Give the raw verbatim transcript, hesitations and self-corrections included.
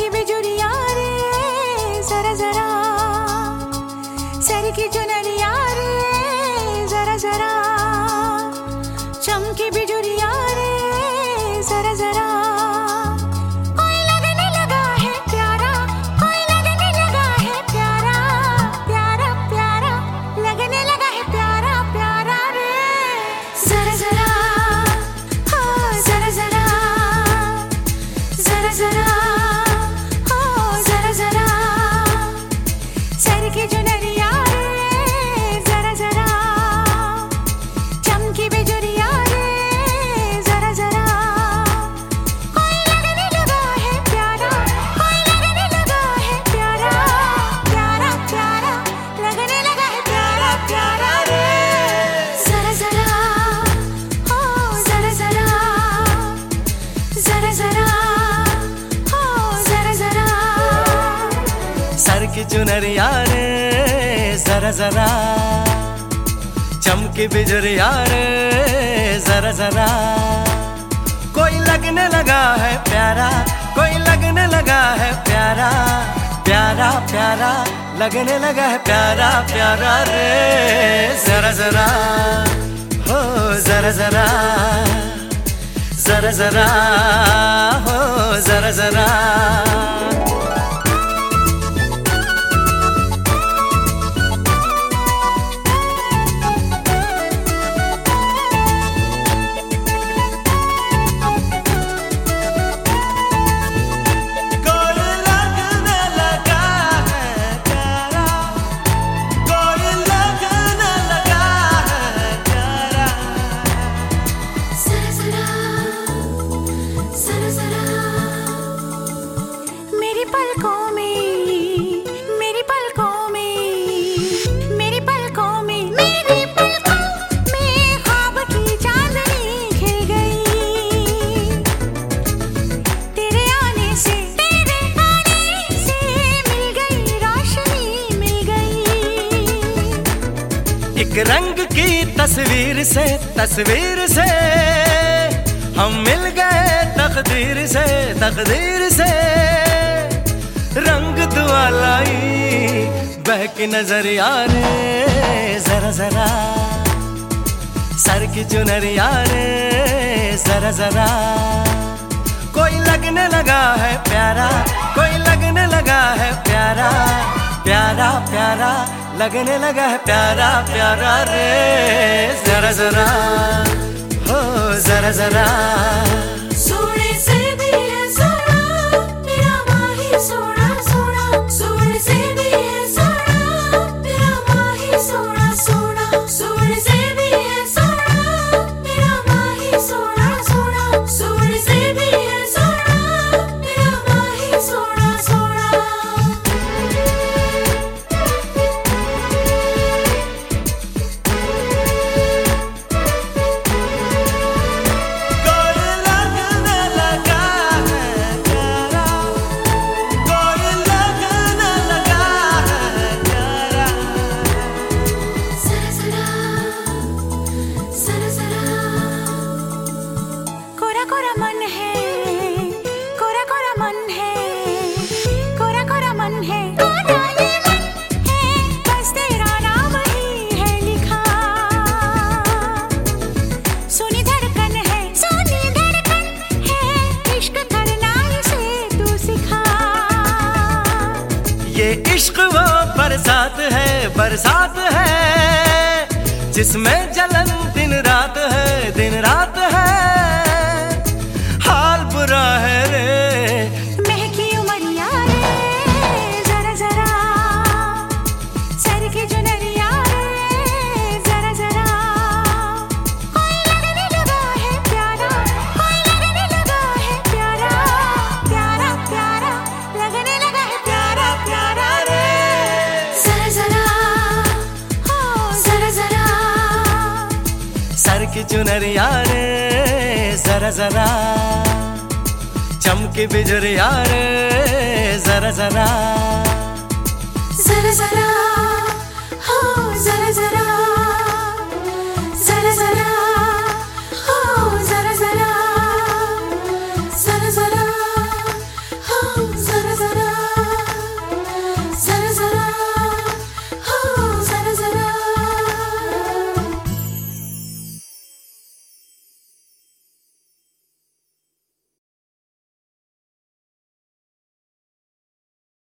चमकी बिजुरिया रे जरा जरा, सर की चुनरिया रे जरा जरा, चमकी बिजुरिया रे जरा जरा, कोई लगने लगा है प्यारा, कोई लगने लगा है प्यारा, प्यारा प्यारा लगने लगा है प्यारा प्यारा रे जरा जरा, हो जरा जरा, जरा जरा, हो जरा जरा, सर की चुनरिया रे जरा जरा, चमकी बिजुरिया रे जरा जरा, कोई लगने लगा है प्यारा, कोई लगने लगा है प्यारा, प्यारा प्यारा लगने लगा है प्यारा प्यारा रे जरा जरा, हो जरा जरा, जरा जरा, हो जरा जरा, सर की चुनरिया रे जरा जरा, चमकी बिजुरिया रे जरा जरा, कोई लगने लगा है प्यारा, कोई लगने लगा है प्यारा, प्यारा प्यारा लगने लगा है प्यारा प्यारा रे जरा जरा, हो जरा जरा, जरा जरा, हो जरा जरा। मेरी पलकों में, मेरी पलकों में, मेरी पलकों में, मेरी पलकों में ख्वाब की चांदनी खिल गई, तेरे आने से, तेरे आने से मिल गई रोशनी मिल गई, एक रंग की तस्वीर से, तस्वीर से हम मिल गए तकदीर से, तकदीर से रंग दुआ लाई बहकी नजरिया रे जरा जरा, सर की चुनरिया रे जरा जरा, कोई लगने लगा है प्यारा, कोई लगने लगा है प्यारा, प्यारा प्यारा लगने लगा है प्यारा प्यारा रे जरा जरा, हो जरा जरा। सोने से भी है सोना मेरा माही सोना सोना, सोने से भी है सोना मेरा माही सोना सोना, सोने से भी है सोना मेरा माही सोना सोना, सोने से भी है सोना मेरा माही सोना सोना। कोरा कोरा मन है, कोरा कोरा मन है, कोरा कोरा मन है, कोरा ये मन है, बस तेरा नाम ही है लिखा, सुनी धड़कन है, सुनी धड़कन है, इश्क करना इसे तू सिखा, ये इश्क वो बरसात है, बरसात है जिसमें जलन दिन रात है, दिन रात है, हाल बुरा है रे महकी उमरिया रे जरा जरा, सर की चुनरिया रे जरा जरा, कोई लगने लगा है प्यारा, कोई लगने लगा है प्यारा, प्यारा प्यारा लगने लगा है प्यारा प्यारा रे जरा जरा, हो जरा जरा, सर की चुनरिया रे जरा जरा, चमकी बिजुरिया रे जरा जरा, जरा जरा, हो जरा जरा।